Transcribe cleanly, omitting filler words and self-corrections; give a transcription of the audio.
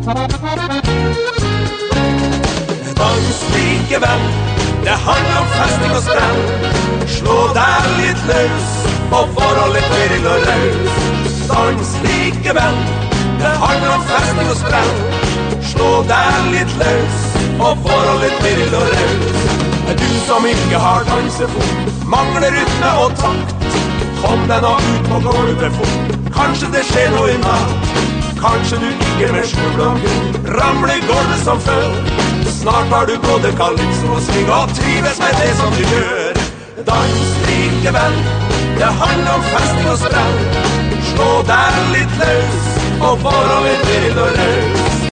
Dans likevel, det handler om festing og sprell. Slå deg litt løs, og forhold litt viril og raus. Dans likevel, det handler om festing og sprell. Slå deg litt løs, og forhold litt viril og raus. Du som ikke har dansefot, mangler rytme og takt. Kom deg nå ut på gulvet fort, kanskje det skjer noe i natt. Kanskje du ikke med skjul og grunn ramler i gulvet som før. Snart har du både kalypso og sving og trives med det som du gjør. Dans likevel, det handler om festing og sprell. Slå deg litt løs, og forhold litt viril og raus.